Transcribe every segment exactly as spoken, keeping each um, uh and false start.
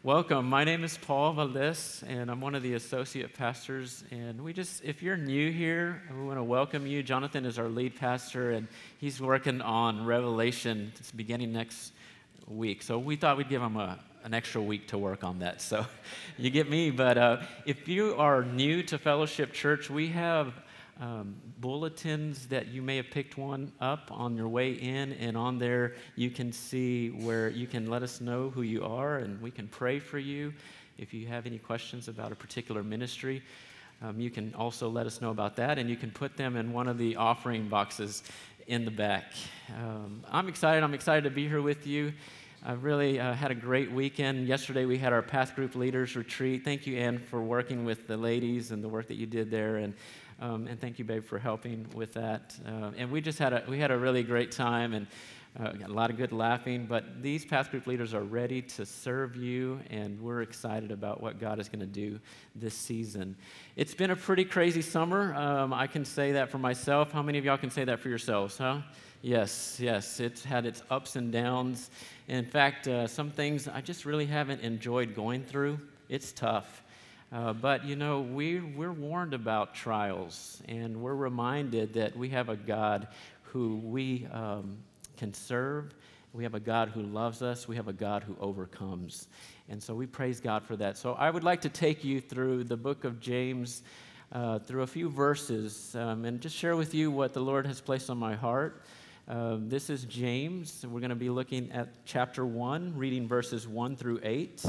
Welcome. My name is Paul Valdez, and I'm one of the associate pastors. And we just, if you're new here, we want to welcome you. Jonathan is our lead pastor, and he's working on Revelation. It's beginning next week. So we thought we'd give him a, an extra week to work on that. So you get me. But uh, if you are new to Fellowship Church, we have Um, bulletins that you may have picked one up on your way in, and on there you can see where you can let us know who you are, and we can pray for you. If you have any questions about a particular ministry, um, you can also let us know about that, and you can put them in one of the offering boxes in the back. Um, I'm excited. I'm excited to be here with you. I really uh, had a great weekend. Yesterday we had our Path Group Leaders Retreat. Thank you, Ann, for working with the ladies and the work that you did there, and Um, and thank you, babe, for helping with that. Uh, and we just had a we had a really great time, and uh, got a lot of good laughing. But these Path Group leaders are ready to serve you, and we're excited about what God is going to do this season. It's been a pretty crazy summer. Um, I can say that for myself. How many of y'all can say that for yourselves, huh? Yes, yes. It's had its ups and downs. In fact, uh, some things I just really haven't enjoyed going through. It's tough. Uh, but, you know, we, we're warned about trials, and we're reminded that we have a God who we um, can serve. We have a God who loves us. We have a God who overcomes. And so we praise God for that. So I would like to take you through the book of James, uh, through a few verses, um, and just share with you what the Lord has placed on my heart. Uh, this is James. We're going to be looking at chapter one, reading verses one through eight.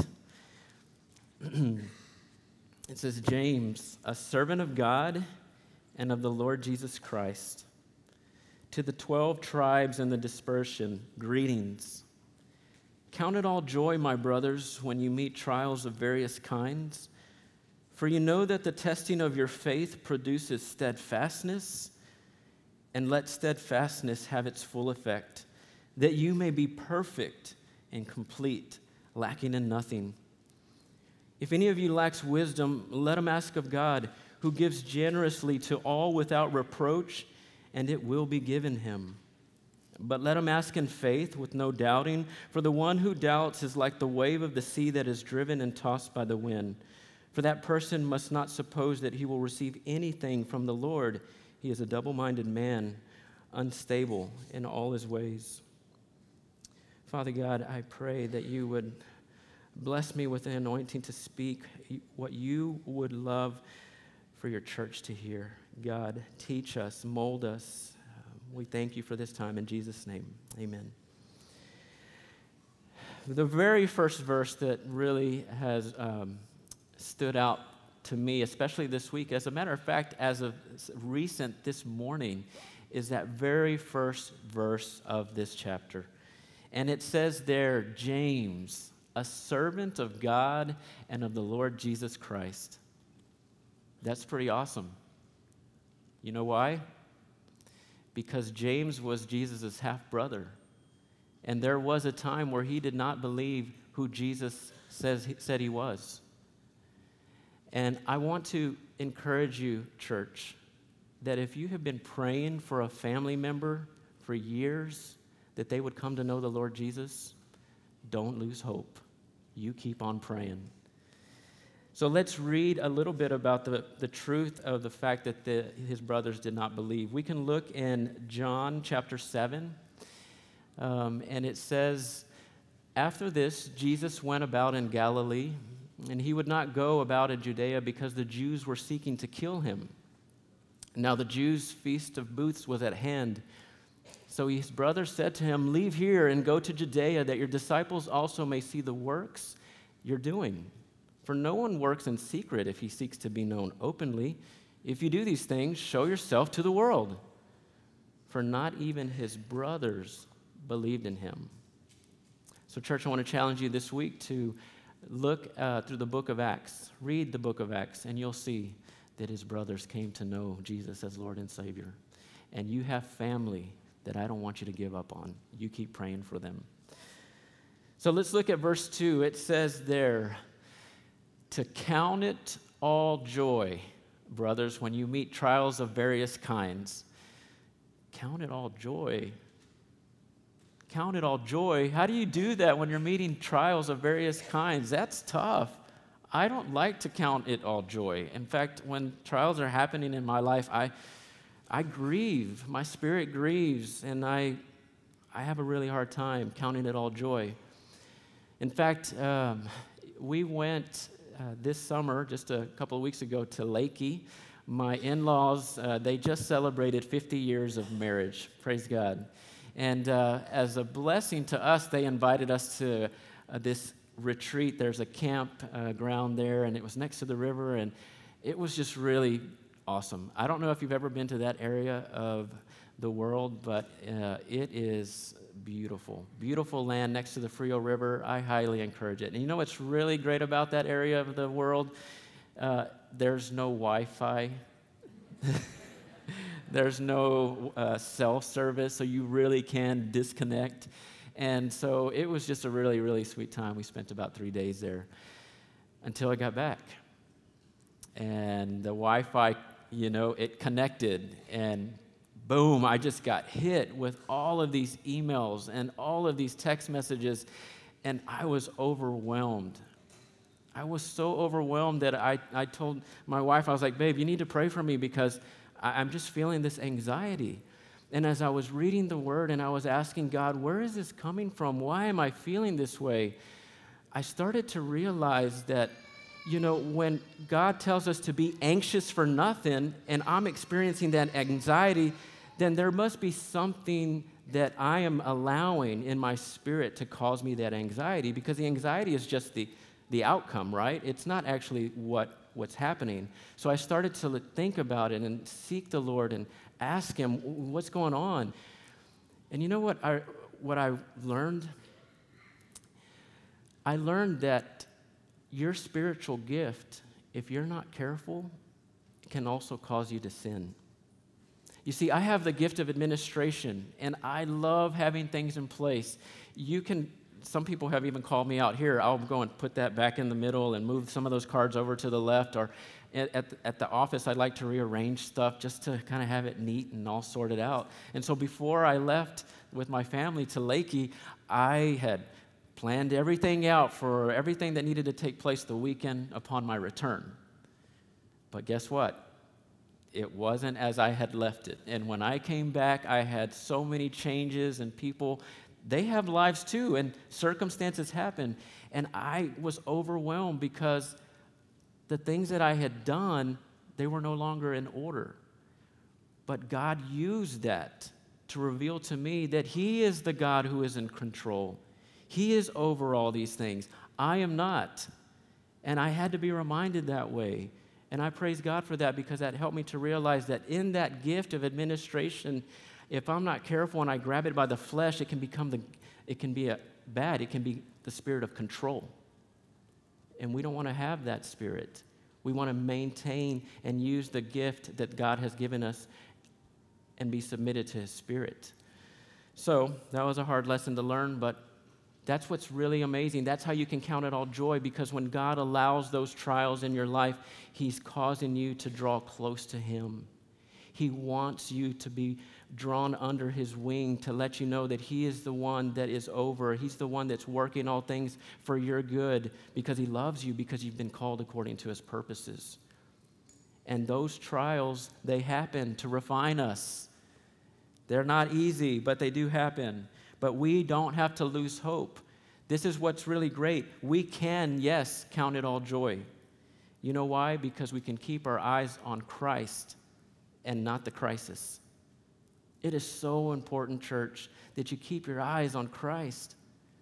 It says, James, a servant of God and of the Lord Jesus Christ, to the twelve tribes in the dispersion, greetings. Count it all joy, my brothers, when you meet trials of various kinds, for you know that the testing of your faith produces steadfastness, and let steadfastness have its full effect, that you may be perfect and complete, lacking in nothing. If any of you lacks wisdom, let him ask of God, who gives generously to all without reproach, and it will be given him. But let him ask in faith with no doubting, for the one who doubts is like the wave of the sea that is driven and tossed by the wind. For that person must not suppose that he will receive anything from the Lord. He is a double-minded man, unstable in all his ways. Father God, I pray that you would bless me with an anointing to speak what you would love for your church to hear. God, teach us, mold us. Uh, we thank you for this time in Jesus' name. Amen. The very first verse that really has um, stood out to me, especially this week, as a matter of fact, as of recent this morning, is that very first verse of this chapter. And it says there, James, a servant of God and of the Lord Jesus Christ. That's pretty awesome. You know why? Because James was Jesus' half-brother. And there was a time where he did not believe who Jesus says, said he was. And I want to encourage you, church, that if you have been praying for a family member for years, that they would come to know the Lord Jesus, don't lose hope. You keep on praying. So let's read a little bit about the, the truth of the fact that the, his brothers did not believe. We can look in John chapter seven, um, and it says, after this, Jesus went about in Galilee, and he would not go about in Judea because the Jews were seeking to kill him. Now the Jews' feast of booths was at hand. So his brothers said to him, leave here and go to Judea, that your disciples also may see the works you're doing. For no one works in secret if he seeks to be known openly. If you do these things, show yourself to the world. For not even his brothers believed in him. So church, I want to challenge you this week to look uh, through the book of Acts. Read the book of Acts, and you'll see that his brothers came to know Jesus as Lord and Savior. And you have family that I don't want you to give up on. You keep praying for them. So let's look at verse two. It says there, to count it all joy, brothers, when you meet trials of various kinds. Count it all joy. count it all joy. How do you do that when you're meeting trials of various kinds? That's tough. I don't like to count it all joy. In fact, when trials are happening in my life, I I grieve. My spirit grieves, and I I have a really hard time counting it all joy. In fact, um, we went uh, this summer, just a couple of weeks ago, to Lakey. My in-laws, uh, they just celebrated fifty years of marriage. Praise God. And uh, as a blessing to us, they invited us to uh, this retreat. There's a camp uh, ground there, and it was next to the river, and it was just really awesome. I don't know if you've ever been to that area of the world, but uh, it is beautiful. Beautiful land next to the Frio River. I highly encourage it. And you know what's really great about that area of the world? Uh, there's no Wi-Fi. There's no uh, cell service, so you really can disconnect. And so it was just a really, really sweet time. We spent about three days there until I got back. And the Wi-Fi, you know, it connected, and boom, I just got hit with all of these emails and all of these text messages, and I was overwhelmed. I was so overwhelmed that I, I told my wife, I was like, babe, you need to pray for me because I, I'm just feeling this anxiety. And as I was reading the Word and I was asking God, where is this coming from? Why am I feeling this way? I started to realize that, you know, when God tells us to be anxious for nothing and I'm experiencing that anxiety, then there must be something that I am allowing in my spirit to cause me that anxiety, because the anxiety is just the, the outcome, right? It's not actually what, what's happening. So I started to think about it and seek the Lord and ask Him, what's going on? And you know what I, what I learned? I learned that your spiritual gift, if you're not careful, can also cause you to sin. You see, I have the gift of administration, and I love having things in place. You can, some people have even called me out here. I'll go and put that back in the middle and move some of those cards over to the left. Or at, at, the, at the office, I'd like to rearrange stuff just to kind of have it neat and all sorted out. And so before I left with my family to Lakey, I had planned everything out for everything that needed to take place the weekend upon my return. But guess what? It wasn't as I had left it. And when I came back, I had so many changes, and people, they have lives too, and circumstances happen. And I was overwhelmed because the things that I had done, they were no longer in order. But God used that to reveal to me that He is the God who is in control. He is over all these things. I am not. And I had to be reminded that way. And I praise God for that, because that helped me to realize that in that gift of administration, if I'm not careful and I grab it by the flesh, it can become the, it can be a bad. It can be the spirit of control. And we don't want to have that spirit. We want to maintain and use the gift that God has given us and be submitted to His Spirit. So that was a hard lesson to learn, but that's what's really amazing. That's how you can count it all joy, because when God allows those trials in your life, He's causing you to draw close to Him. He wants you to be drawn under His wing to let you know that He is the one that is over. He's the one that's working all things for your good, because He loves you, because you've been called according to His purposes. And those trials, they happen to refine us. They're not easy, but they do happen. But we don't have to lose hope. This is what's really great. We can, yes, count it all joy. You know why? Because we can keep our eyes on Christ and not the crisis. It is so important, church, that you keep your eyes on Christ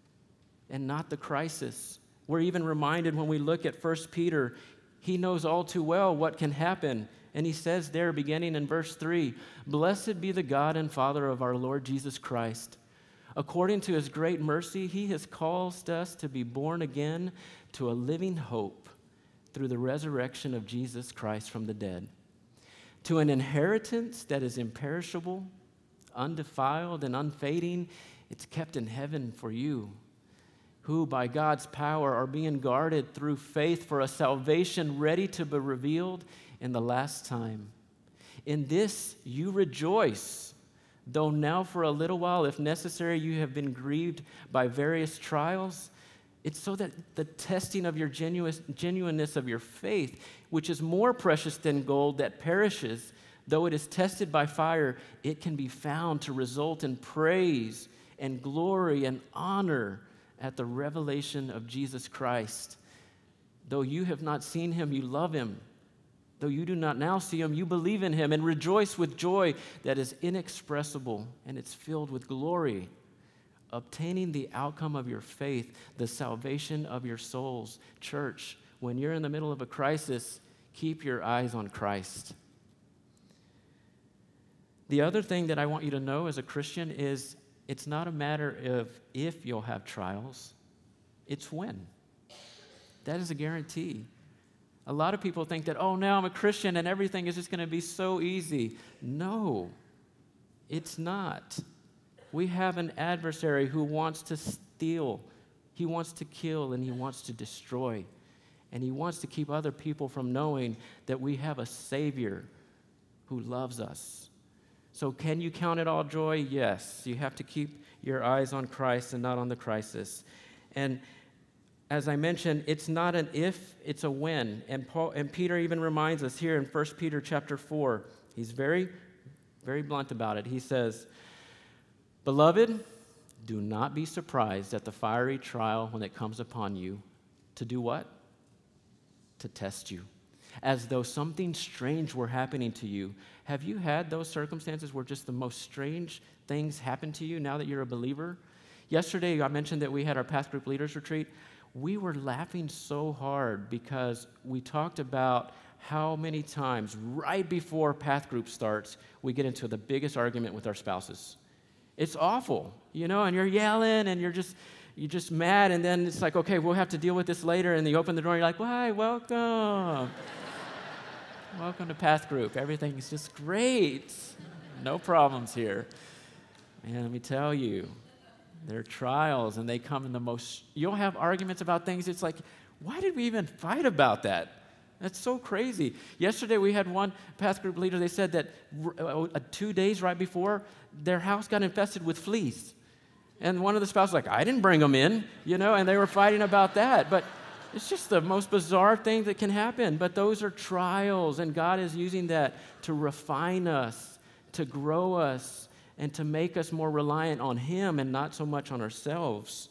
and not the crisis. We're even reminded when we look at First Peter, he knows all too well what can happen. And he says there, beginning in verse three, "Blessed be the God and Father of our Lord Jesus Christ. According to His great mercy, He has caused us to be born again to a living hope through the resurrection of Jesus Christ from the dead, to an inheritance that is imperishable, undefiled, and unfading. It's kept in heaven for you, who by God's power are being guarded through faith for a salvation ready to be revealed in the last time. In this you rejoice, Though now for a little while, if necessary, you have been grieved by various trials, it's so that the testing of your genu- genuineness of your faith, which is more precious than gold that perishes, though it is tested by fire, it can be found to result in praise and glory and honor at the revelation of Jesus Christ. Though you have not seen him, you love him. Though you do not now see him, you believe in him and rejoice with joy that is inexpressible and it's filled with glory, obtaining the outcome of your faith, the salvation of your souls. Church, when you're in the middle of a crisis, keep your eyes on Christ. The other thing that I want you to know as a Christian is it's not a matter of if you'll have trials, it's when. That is a guarantee. A lot of people think that, oh, now I'm a Christian and everything is just going to be so easy. No, it's not. We have an adversary who wants to steal, he wants to kill, and he wants to destroy. And he wants to keep other people from knowing that we have a Savior who loves us. So can you count it all joy? Yes. You have to keep your eyes on Christ and not on the crisis. And as I mentioned, it's not an if, it's a when. And Paul and Peter even reminds us here in First Peter chapter four. He's very, very blunt about it. He says, "Beloved, do not be surprised at the fiery trial when it comes upon you. To do what? To test you, as though something strange were happening to you." Have you had those circumstances where just the most strange things happen to you now that you're a believer? Yesterday, I mentioned that we had our Path Group Leaders Retreat. We were laughing so hard because we talked about how many times right before Path Group starts, we get into the biggest argument with our spouses. It's awful, you know, and you're yelling and you're just you're just mad, and then it's like, okay, we'll have to deal with this later, and you open the door and you're like, "Why, welcome." Welcome to Path Group. Everything's just great. No problems here. And let me tell you, there are trials, and they come in the most... You'll have arguments about things. It's like, why did we even fight about that? That's so crazy. Yesterday, we had one Path Group leader. They said that uh, two days right before, their house got infested with fleas. And one of the spouses was like, "I didn't bring them in," you know, and they were fighting about that. But it's just the most bizarre thing that can happen. But those are trials, and God is using that to refine us, to grow us, and to make us more reliant on Him and not so much on ourselves.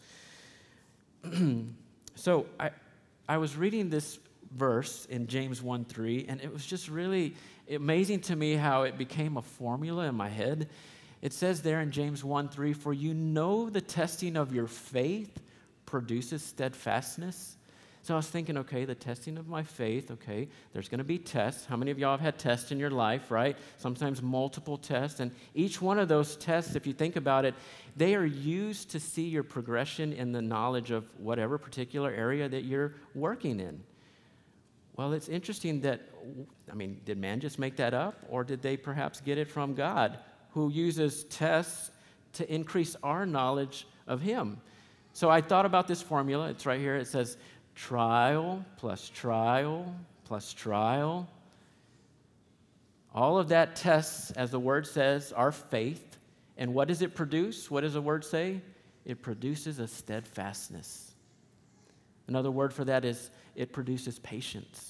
So I, I was reading this verse in James one three, and it was just really amazing to me how it became a formula in my head. It says there in James one three, "For you know the testing of your faith produces steadfastness." So I was thinking, okay, the testing of my faith, okay, there's going to be tests. How many of y'all have had tests in your life, right? Sometimes multiple tests. And each one of those tests, if you think about it, they are used to see your progression in the knowledge of whatever particular area that you're working in. Well, it's interesting that, I mean, did man just make that up? Or did they perhaps get it from God, who uses tests to increase our knowledge of Him? So I thought about this formula. It's right here. It says, trial plus trial plus trial. All of that tests, as the word says, our faith. And what does it produce? What does the word say? It produces a steadfastness. Another word for that is it produces patience.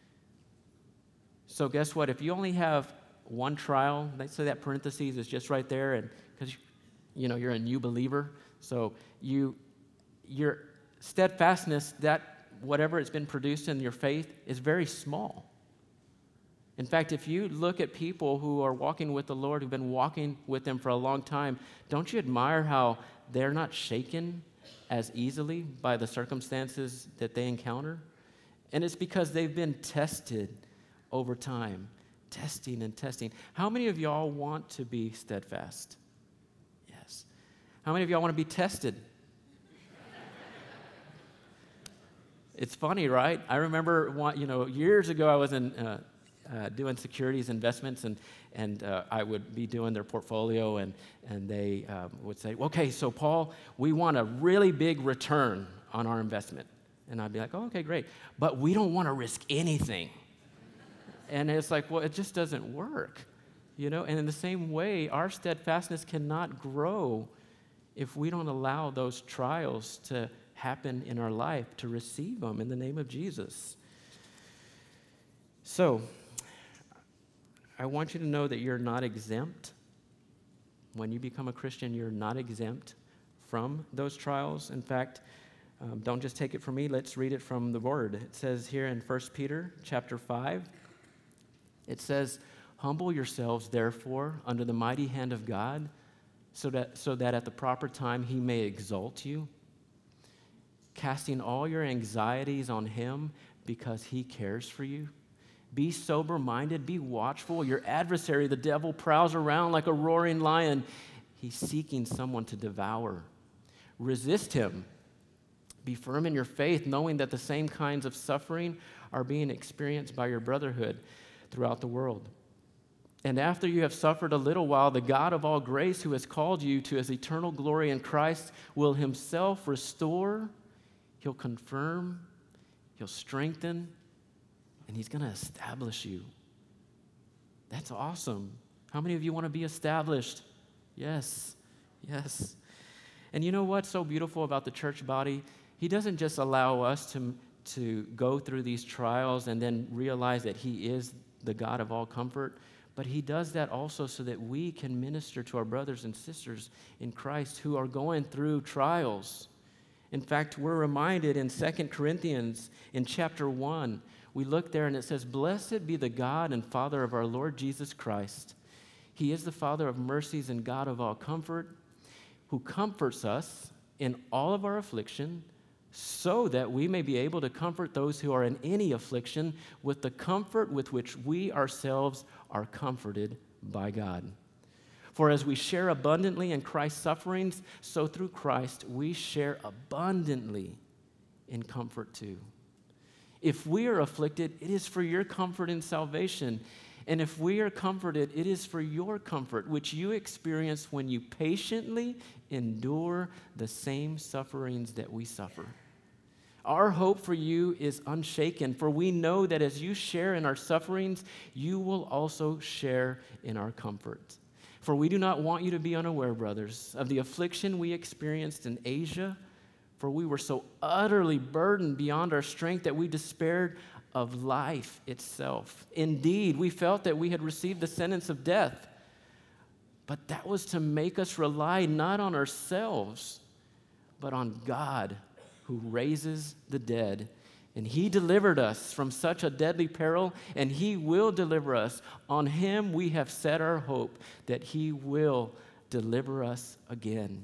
So guess what? If you only have one trial, let's say that parentheses is just right there, and because you know you're a new believer, so you your steadfastness, that whatever it's been produced in your faith, is very small. In fact, if you look at people who are walking with the Lord, who've been walking with Him for a long time, don't you admire how they're not shaken as easily by the circumstances that they encounter? And it's because they've been tested over time, testing and testing. How many of y'all want to be steadfast? Yes. How many of y'all want to be tested? It's funny, right? I remember, one, you know, years ago I was in uh, uh, doing securities investments, and and uh, I would be doing their portfolio, and and they um, would say, "Okay, so Paul, we want a really big return on our investment," and I'd be like, "Oh, okay, great, but we don't want to risk anything." And it's like, well, it just doesn't work. You know, and in the same way, our steadfastness cannot grow if we don't allow those trials to happen in our life, to receive them in the name of Jesus. So, I want you to know that you're not exempt. When you become a Christian, you're not exempt from those trials. In fact, um, don't just take it from me. Let's read it from the Word. It says here in First Peter chapter five, it says, "Humble yourselves, therefore, under the mighty hand of God, so that, so that at the proper time he may exalt you, casting all your anxieties on him because he cares for you. Be sober-minded, be watchful. Your adversary, the devil, prowls around like a roaring lion. He's seeking someone to devour. Resist him. Be firm in your faith, knowing that the same kinds of suffering are being experienced by your brotherhood throughout the world. And after you have suffered a little while, the God of all grace, who has called you to his eternal glory in Christ, will himself restore, he'll confirm, he'll strengthen, and he's going to establish you." That's awesome. How many of you want to be established? Yes, yes. And you know what's so beautiful about the church body? He doesn't just allow us to, to go through these trials and then realize that he is the God of all comfort, but he does that also so that we can minister to our brothers and sisters in Christ who are going through trials. In fact, we're reminded in Second Corinthians in chapter one, we look there and it says, "Blessed be the God and Father of our Lord Jesus Christ. He is the Father of mercies and God of all comfort, who comforts us in all of our affliction, so that we may be able to comfort those who are in any affliction with the comfort with which we ourselves are comforted by God. For as we share abundantly in Christ's sufferings, so through Christ we share abundantly in comfort too. If we are afflicted, it is for your comfort and salvation. And if we are comforted, it is for your comfort, which you experience when you patiently endure the same sufferings that we suffer. Our hope for you is unshaken, for we know that as you share in our sufferings, you will also share in our comfort. For we do not want you to be unaware, brothers, of the affliction we experienced in Asia, for we were so utterly burdened beyond our strength that we despaired of life itself. Indeed, we felt that we had received the sentence of death, but that was to make us rely not on ourselves, but on God, who raises the dead. And he delivered us from such a deadly peril, and he will deliver us. On him we have set our hope that he will deliver us again.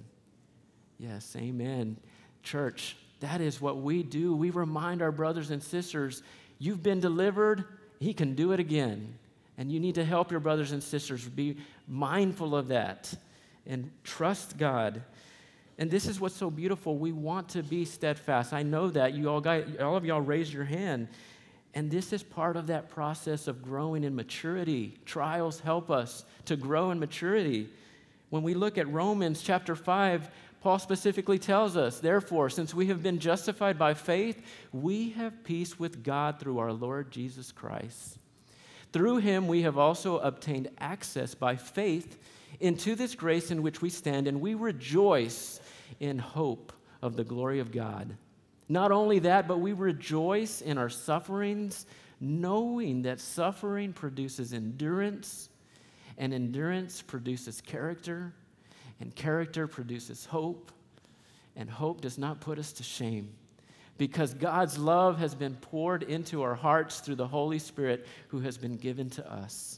Yes, amen. Church, that is what we do. We remind our brothers and sisters, you've been delivered, he can do it again. And you need to help your brothers and sisters be mindful of that and trust God. And this is what's so beautiful. We want to be steadfast. I know that. You all got, all of y'all raised your hand. And this is part of that process of growing in maturity. Trials help us to grow in maturity. When we look at Romans chapter five, Paul specifically tells us, "Therefore, since we have been justified by faith, we have peace with God through our Lord Jesus Christ. Through him we have also obtained access by faith into this grace in which we stand, and we rejoice in hope of the glory of God. Not only that, but we rejoice in our sufferings, knowing that suffering produces endurance, and endurance produces character, and character produces hope, and hope does not put us to shame, because God's love has been poured into our hearts through the Holy Spirit who has been given to us."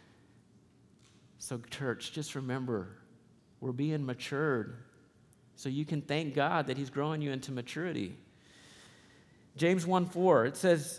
So, church, just remember, we're being matured, so you can thank God that he's growing you into maturity. James one four, it says,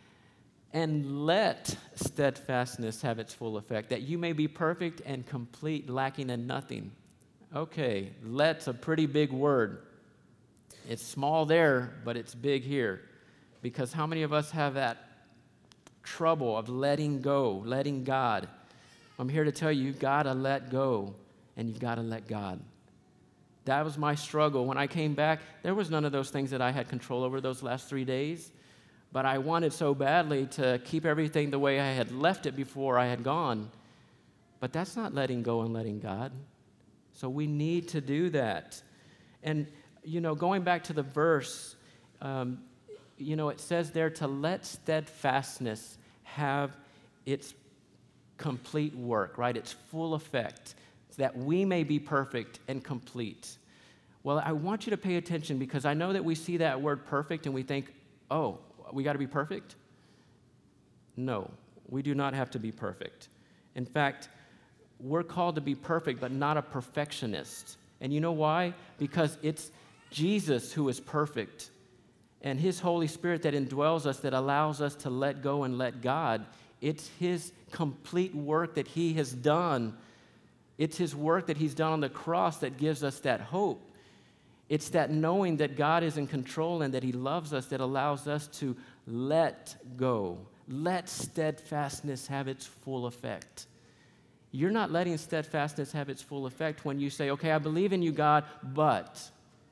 "And let steadfastness have its full effect, that you may be perfect and complete, lacking in nothing." Okay, let's a pretty big word. It's small there, but it's big here. Because how many of us have that trouble of letting go, letting God? I'm here to tell you, you've got to let go, and you've got to let God. That was my struggle. When I came back, there was none of those things that I had control over those last three days. But I wanted so badly to keep everything the way I had left it before I had gone. But that's not letting go and letting God. So we need to do that. And, you know, going back to the verse, um, you know, it says there to let steadfastness have its complete work, right? Its full effect, so that we may be perfect and complete. Well, I want you to pay attention, because I know that we see that word perfect and we think, oh, we got to be perfect? No, we do not have to be perfect. In fact, we're called to be perfect, but not a perfectionist. And you know why? Because it's Jesus who is perfect, and his Holy Spirit that indwells us, that allows us to let go and let God. It's his complete work that he has done. It's his work that he's done on the cross that gives us that hope. It's that knowing that God is in control and that he loves us that allows us to let go. Let steadfastness have its full effect. You're not letting steadfastness have its full effect when you say, okay, I believe in you, God, but.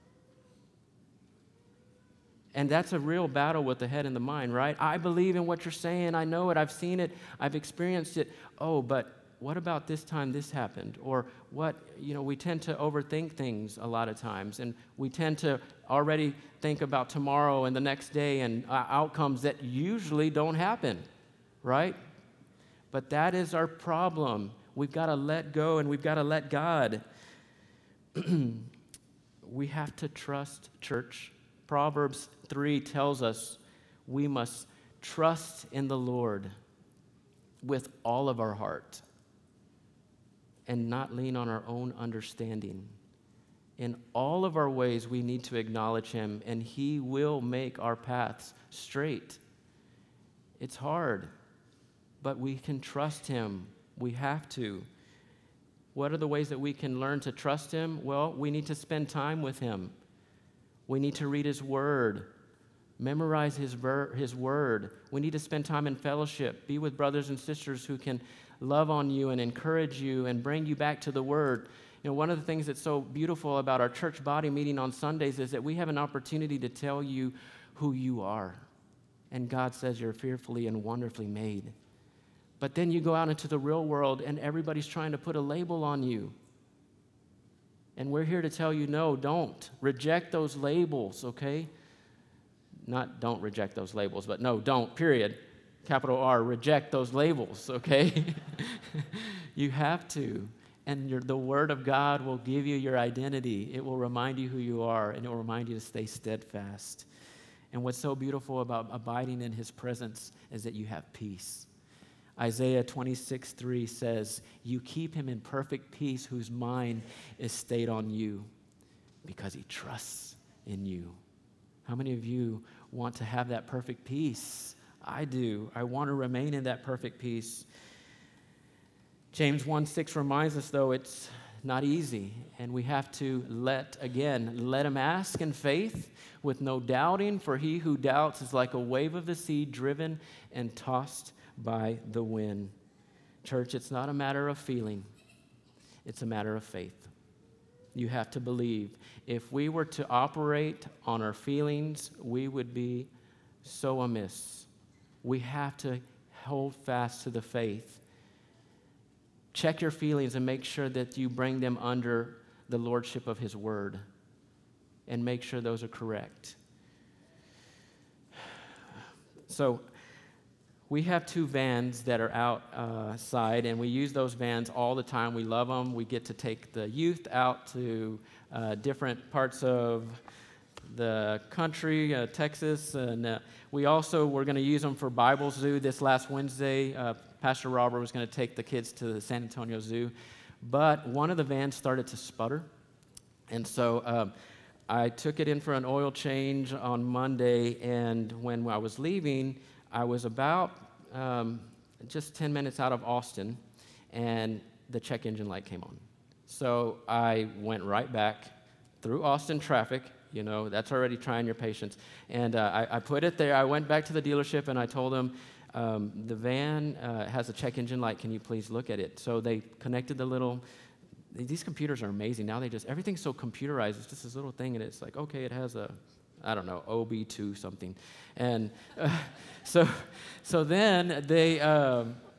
And that's a real battle with the head and the mind, right? I believe in what you're saying. I know it. I've seen it. I've experienced it. Oh, but what about this time this happened? Or what, you know, we tend to overthink things a lot of times. And we tend to already think about tomorrow and the next day and uh, outcomes that usually don't happen, right? But that is our problem. We've got to let go and we've got to let God. We have to trust, church. Proverbs three tells us we must trust in the Lord with all of our heart and not lean on our own understanding. In all of our ways, we need to acknowledge him, and he will make our paths straight. It's hard, but we can trust him. We have to. What are the ways that we can learn to trust him? Well, we need to spend time with him. We need to read his word, memorize his, ver- his word. We need to spend time in fellowship, be with brothers and sisters who can love on you and encourage you and bring you back to the word. You know, one of the things that's so beautiful about our church body meeting on Sundays is that we have an opportunity to tell you who you are. And God says you're fearfully and wonderfully made. But then you go out into the real world and everybody's trying to put a label on you. And we're here to tell you, no, don't. Reject those labels, okay? Not don't reject those labels, but no, don't, period. Capital R, reject those labels, okay? You have to. And your, the Word of God will give you your identity. It will remind you who you are, and it will remind you to stay steadfast. And what's so beautiful about abiding in his presence is that you have peace. Isaiah twenty-six three says, you keep him in perfect peace whose mind is stayed on you because he trusts in you. How many of you want to have that perfect peace? I do. I want to remain in that perfect peace. James one six reminds us, though, it's not easy, and we have to let, again, let him ask in faith with no doubting, for he who doubts is like a wave of the sea driven and tossed by the wind. Church, it's not a matter of feeling. It's a matter of faith. You have to believe. If we were to operate on our feelings, we would be so amiss. We have to hold fast to the faith. Check your feelings and make sure that you bring them under the lordship of his word and make sure those are correct. So, we have two vans that are outside, and we use those vans all the time. We love them. We get to take the youth out to uh, different parts of the country, uh, Texas, and uh, we also were going to use them for Bible Zoo this last Wednesday. Uh, Pastor Robert was going to take the kids to the San Antonio Zoo, but one of the vans started to sputter, and so um, I took it in for an oil change on Monday, and when I was leaving, I was about um, just ten minutes out of Austin, and the check engine light came on. So I went right back through Austin traffic. You know, that's already trying your patience. And uh, I, I put it there. I went back to the dealership, and I told them, um, the van uh, has a check engine light. Can you please look at it? So they connected the little, these computers are amazing. Now they just, everything's so computerized. It's just this little thing, and it's like, okay, it has a, I don't know, O B two something. And uh, so so then they um,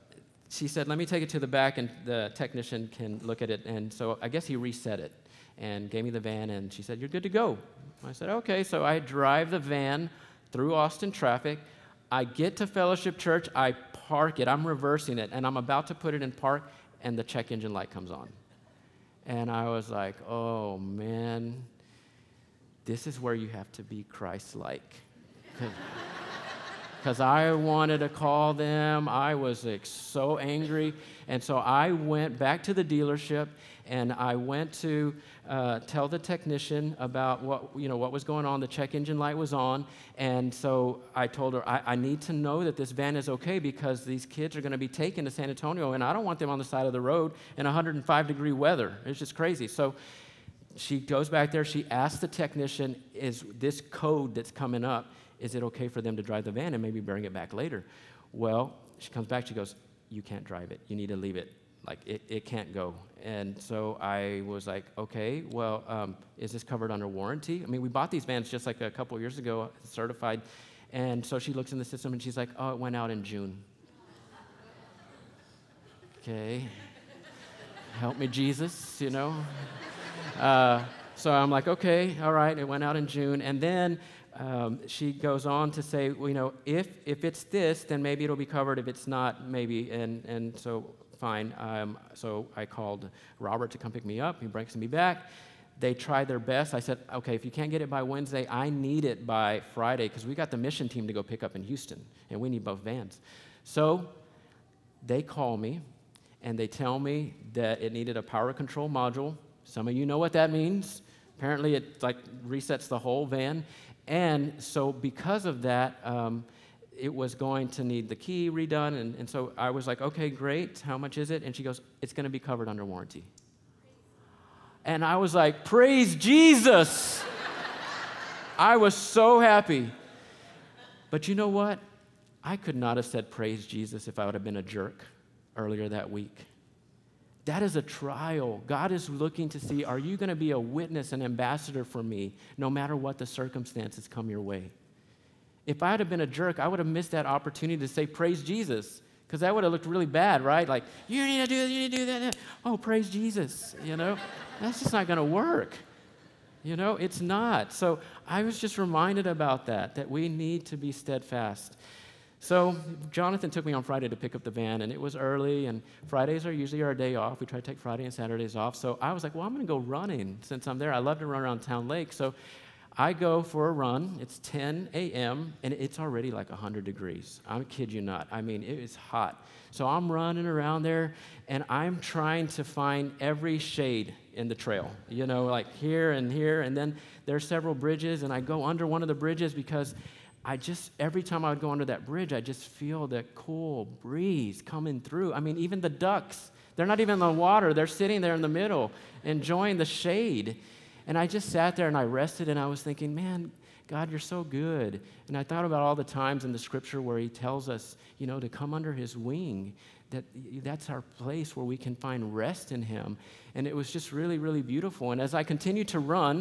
she said, let me take it to the back, and the technician can look at it. And so I guess he reset it and gave me the van, and she said, you're good to go. I said, okay. So I drive the van through Austin traffic. I get to Fellowship Church. I park it. I'm reversing it, and I'm about to put it in park, and the check engine light comes on. And I was like, oh, man, this is where you have to be Christ-like. Because I wanted to call them. I was like, so angry. And so I went back to the dealership, and I went to uh, tell the technician about what, you know, what was going on. The check engine light was on. And so I told her, I, I need to know that this van is okay, because these kids are going to be taken to San Antonio, and I don't want them on the side of the road in one hundred five degree weather. It's just crazy. So she goes back there. She asks the technician, is this code that's coming up, is it okay for them to drive the van and maybe bring it back later? Well, she comes back, she goes, you can't drive it. You need to leave it. Like, it, it can't go. And so I was like, okay, well, um, is this covered under warranty? I mean, we bought these vans just like a couple of years ago, certified. And so she looks in the system, and she's like, oh, it went out in June. Okay. Help me, Jesus, you know? Uh, so I'm like, okay, all right, it went out in June. And then Um, she goes on to say, well, you know, if if it's this, then maybe it'll be covered. If it's not, maybe. And and so, fine. Um, so I called Robert to come pick me up. He brings me back. They tried their best. I said, okay, if you can't get it by Wednesday, I need it by Friday, because we got the mission team to go pick up in Houston, and we need both vans. So they call me, and they tell me that it needed a power control module. Some of you know what that means. Apparently, it like resets the whole van. And so because of that, um, it was going to need the key redone. And, and so I was like, okay, great. How much is it? And she goes, it's going to be covered under warranty. And I was like, praise Jesus. I was so happy. But you know what? I could not have said praise Jesus if I would have been a jerk earlier that week. That is a trial. God is looking to see, are you going to be a witness, an ambassador for me, no matter what the circumstances come your way? If I had been a jerk, I would have missed that opportunity to say, praise Jesus, because that would have looked really bad, right? Like, you need to do this, you need to do that. Oh, praise Jesus, you know? That's just not going to work. You know, it's not. So I was just reminded about that, that we need to be steadfast. So Jonathan took me on Friday to pick up the van, and it was early, and Fridays are usually our day off. We try to take Friday and Saturdays off. So I was like, well, I'm going to go running since I'm there. I love to run around Town Lake. So I go for a run. It's ten a.m., and it's already like one hundred degrees. I kid you not. I mean, it is hot. So I'm running around there, and I'm trying to find every shade in the trail, you know, like here and here. And then there's several bridges, and I go under one of the bridges because I just, every time I would go under that bridge, I just feel that cool breeze coming through. I mean, even the ducks, they're not even in the water. They're sitting there in the middle, enjoying the shade. And I just sat there and I rested, and I was thinking, man, God, you're so good. And I thought about all the times in the scripture where he tells us, you know, to come under his wing, that that's our place where we can find rest in him. And it was just really, really beautiful. And as I continued to run,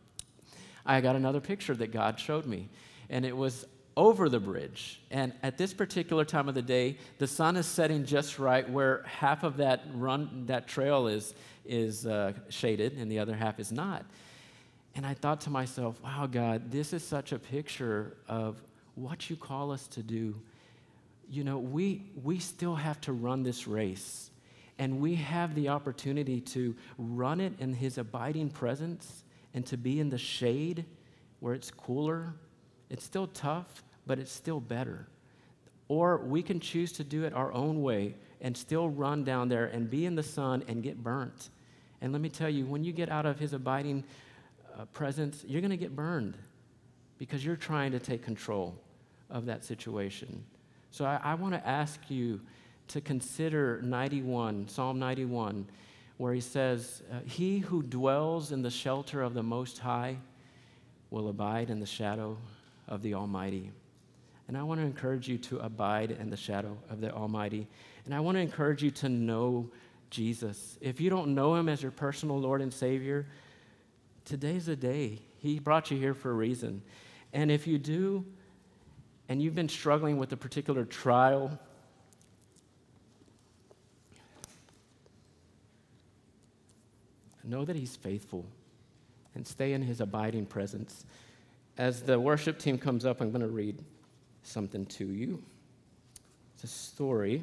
I got another picture that God showed me. And it was over the bridge. And at this particular time of the day, the sun is setting just right where half of that run, that trail is, is uh, shaded and the other half is not. And I thought to myself, wow, God, this is such a picture of what you call us to do. You know, we we still have to run this race. And we have the opportunity to run it in his abiding presence and to be in the shade where it's cooler. It's still tough, but it's still better. Or we can choose to do it our own way and still run down there and be in the sun and get burnt. And let me tell you, when you get out of his abiding uh, presence, you're going to get burned because you're trying to take control of that situation. So I, I want to ask you to consider ninety-one, Psalm ninety-one, where he says, uh, he who dwells in the shelter of the Most High will abide in the shadow of the Almighty. And I want to encourage you to abide in the shadow of the Almighty. And I want to encourage you to know Jesus. If you don't know him as your personal Lord and Savior, today's the day. He brought you here for a reason. And if you do, and you've been struggling with a particular trial, know that he's faithful and stay in his abiding presence. As the worship team comes up, I'm going to read something to you. It's a story.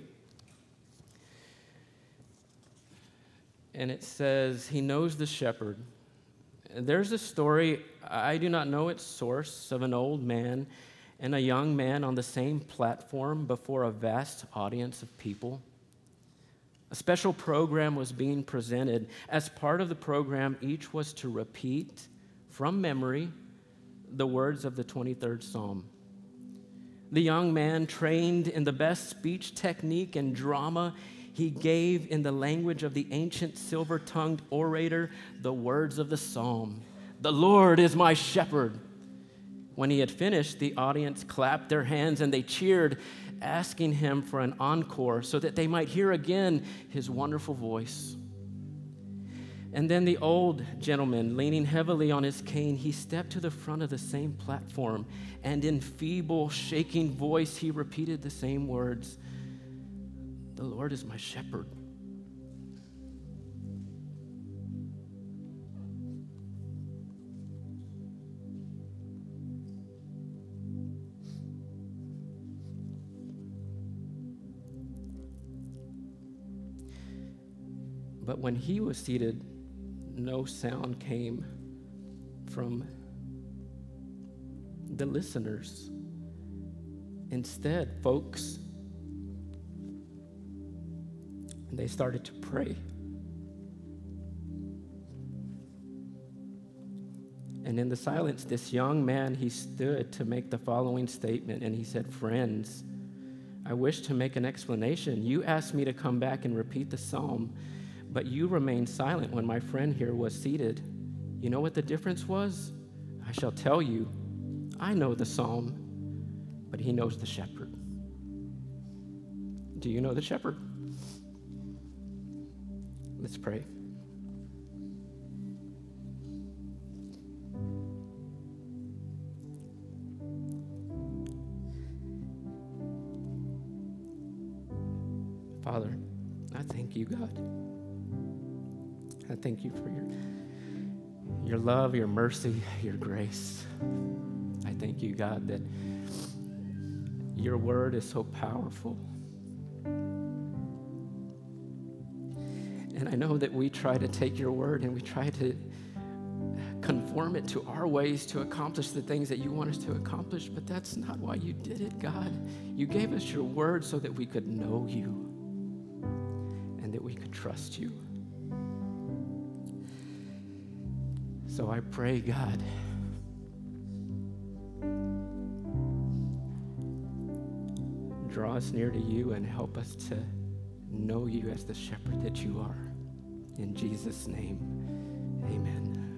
And it says, he knows the shepherd. There's a story, I do not know its source, of an old man and a young man on the same platform before a vast audience of people. A special program was being presented. As part of the program, each was to repeat from memory the words of the twenty-third Psalm. The young man, trained in the best speech technique and drama, he gave in the language of the ancient silver-tongued orator the words of the psalm. The Lord is my shepherd. When he had finished, the audience clapped their hands and they cheered, asking him for an encore so that they might hear again his wonderful voice. And then the old gentleman, leaning heavily on his cane, he stepped to the front of the same platform, and in feeble, shaking voice, he repeated the same words. The Lord is my shepherd. But when he was seated, no sound came from the listeners. Instead, folks, they started to pray. And in the silence, this young man, he stood to make the following statement, and he said, "Friends, I wish to make an explanation. You asked me to come back and repeat the psalm, but you remained silent when my friend here was seated. You know what the difference was? I shall tell you. I know the psalm, but he knows the shepherd. Do you know the shepherd?" Let's pray. Father, I thank you, God. I thank you for your, your love, your mercy, your grace. I thank you, God, that your word is so powerful. And I know that we try to take your word and we try to conform it to our ways to accomplish the things that you want us to accomplish, but that's not why you did it, God. You gave us your word so that we could know you and that we could trust you. So I pray, God, draw us near to you and help us to know you as the shepherd that you are. In Jesus' name, amen.